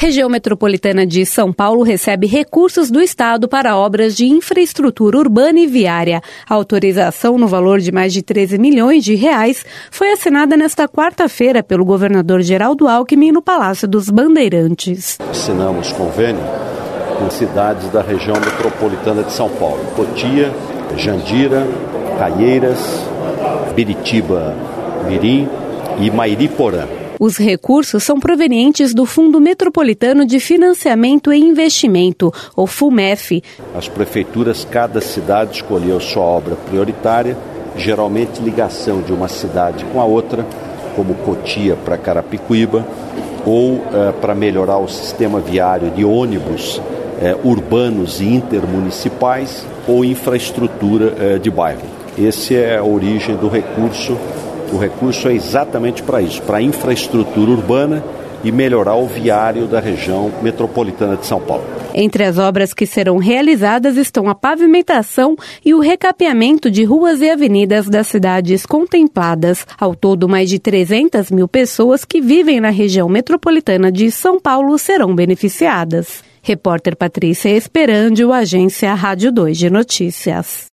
Região Metropolitana de São Paulo recebe recursos do Estado para obras de infraestrutura urbana e viária. A autorização no valor de mais de 13 milhões de reais foi assinada nesta quarta-feira pelo governador Geraldo Alckmin no Palácio dos Bandeirantes. Assinamos convênio com cidades da região metropolitana de São Paulo: Cotia, Jandira, Caieiras, Biritiba Mirim e Mairiporã. Os recursos são provenientes do Fundo Metropolitano de Financiamento e Investimento, o FUMEF. As prefeituras, cada cidade escolheu sua obra prioritária, geralmente ligação de uma cidade com a outra, como Cotia para Carapicuíba, ou para melhorar o sistema viário de ônibus urbanos e intermunicipais, ou infraestrutura de bairro. Essa é a origem do recurso. O recurso é exatamente para isso, para a infraestrutura urbana e melhorar o viário da região metropolitana de São Paulo. Entre as obras que serão realizadas estão a pavimentação e o recapeamento de ruas e avenidas das cidades contempladas. Ao todo, mais de 300 mil pessoas que vivem na região metropolitana de São Paulo serão beneficiadas. Repórter Patrícia Esperandio, Agência Rádio 2 de Notícias.